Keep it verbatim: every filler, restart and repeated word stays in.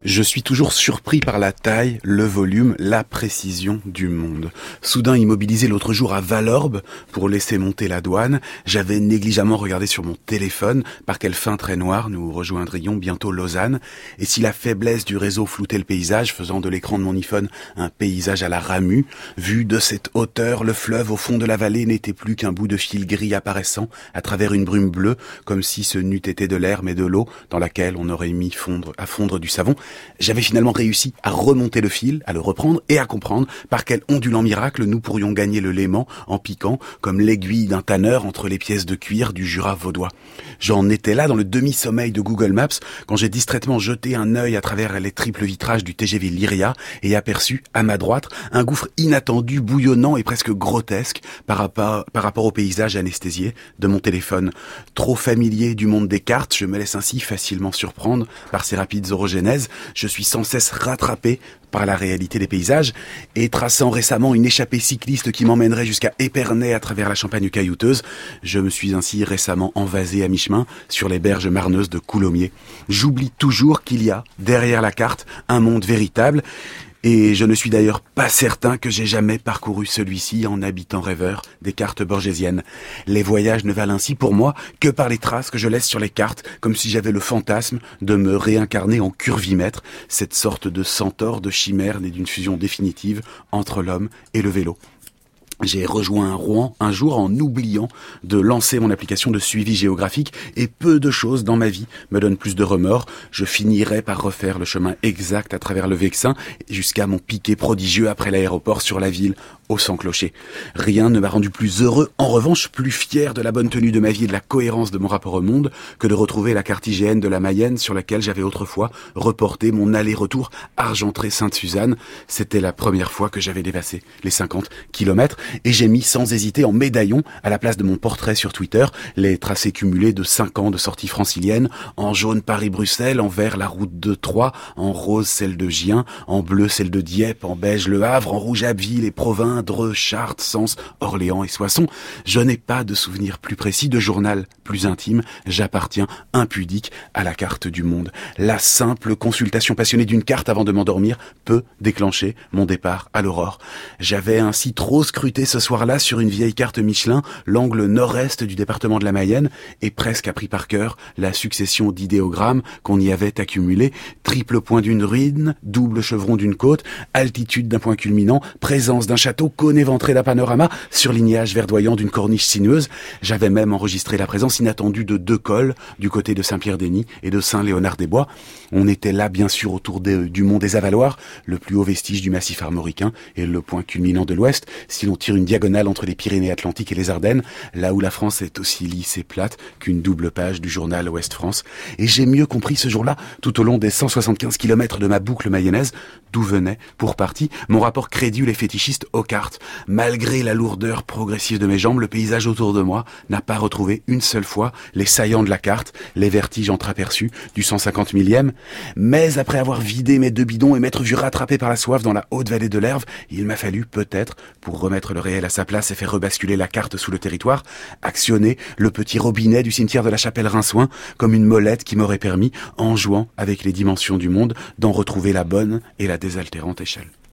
Je suis toujours surpris par la taille, le volume, la précision du monde. Soudain immobilisé l'autre jour à Valorbe pour laisser monter la douane, j'avais négligemment regardé sur mon téléphone par quel fin trait noir nous rejoindrions bientôt Lausanne. Et si la faiblesse du réseau floutait le paysage, faisant de l'écran de mon iPhone un paysage à la Ramu, vu de cette hauteur, le fleuve au fond de la vallée n'était plus qu'un bout de fil gris apparaissant à travers une brume bleue, comme si ce n'eût été de l'air mais de l'eau dans laquelle on aurait mis fondre, à fondre du savon. J'avais finalement réussi à remonter le fil, à le reprendre et à comprendre par quel ondulant miracle nous pourrions gagner le Léman en piquant comme l'aiguille d'un tanneur entre les pièces de cuir du Jura vaudois. J'en étais là dans le demi-sommeil de Google Maps quand j'ai distraitement jeté un œil à travers les triples vitrages du T G V Lyria et aperçu, à ma droite, un gouffre inattendu, bouillonnant et presque grotesque par rapport, par rapport au paysage anesthésié de mon téléphone. Trop familier du monde des cartes, je me laisse ainsi facilement surprendre par ces rapides orogénèses. Je suis sans cesse rattrapé par la réalité des paysages et traçant récemment une échappée cycliste qui m'emmènerait jusqu'à Épernay à travers la Champagne caillouteuse, je me suis ainsi récemment envasé à mi-chemin sur les berges marneuses de Coulommiers. J'oublie toujours qu'il y a, derrière la carte, un monde véritable. Et je ne suis d'ailleurs pas certain que j'ai jamais parcouru celui-ci en habitant rêveur des cartes borgésiennes. Les voyages ne valent ainsi pour moi que par les traces que je laisse sur les cartes, comme si j'avais le fantasme de me réincarner en curvimètre, cette sorte de centaure de chimère née d'une fusion définitive entre l'homme et le vélo. J'ai rejoint Rouen un jour en oubliant de lancer mon application de suivi géographique et peu de choses dans ma vie me donnent plus de remords. Je finirai par refaire le chemin exact à travers le Vexin jusqu'à mon piqué prodigieux après l'aéroport sur la ville au sans-clocher. Rien ne m'a rendu plus heureux, en revanche plus fier de la bonne tenue de ma vie et de la cohérence de mon rapport au monde que de retrouver la carte I G N de la Mayenne sur laquelle j'avais autrefois reporté mon aller-retour Argentré-Sainte-Suzanne. C'était la première fois que j'avais dépassé les cinquante kilomètres. Et j'ai mis sans hésiter en médaillon, à la place de mon portrait sur Twitter, les tracés cumulés de cinq ans de sortie francilienne, en jaune Paris-Bruxelles, en vert la route de Troyes, en rose celle de Gien, en bleu celle de Dieppe, en beige Le Havre, en rouge Abbeville et Provins, Dreux, Chartres, Sens, Orléans et Soissons. Je n'ai pas de souvenir plus précis, de journal plus intime. J'appartiens impudique à la carte du monde. La simple consultation passionnée d'une carte avant de m'endormir peut déclencher mon départ à l'aurore. J'avais ainsi trop scruté ce soir-là sur une vieille carte Michelin l'angle nord-est du département de la Mayenne et presque appris par cœur la succession d'idéogrammes qu'on y avait accumulés. Triple point d'une ruine, double chevron d'une côte, altitude d'un point culminant, présence d'un château, cône éventré d'un panorama, surlignage verdoyant d'une corniche sinueuse. J'avais même enregistré la présence inattendue de deux cols du côté de Saint-Pierre-des-Nids et de Saint-Léonard-des-Bois. On était là bien sûr autour de, du mont des Avaloirs, le plus haut vestige du massif armoricain et le point culminant de l'ouest. Si l'on tire une diagonale entre les Pyrénées-Atlantiques et les Ardennes, là où la France est aussi lisse et plate qu'une double page du journal Ouest-France. Et j'ai mieux compris ce jour-là, tout au long des cent soixante-quinze kilomètres de ma boucle mayonnaise, d'où venait, pour partie, mon rapport crédule et fétichiste aux cartes. Malgré la lourdeur progressive de mes jambes, le paysage autour de moi n'a pas retrouvé une seule fois les saillants de la carte, les vertiges entreaperçus du cent cinquante millième. Mais après avoir vidé mes deux bidons et m'être vu rattrapé par la soif dans la haute vallée de l'Erve, il m'a fallu peut-être, pour remettre le réel à sa place et faire rebasculer la carte sous le territoire, actionner le petit robinet du cimetière de la Chapelle-Rinçoin comme une molette qui m'aurait permis, en jouant avec les dimensions du monde, d'en retrouver la bonne et la désaltérante échelle.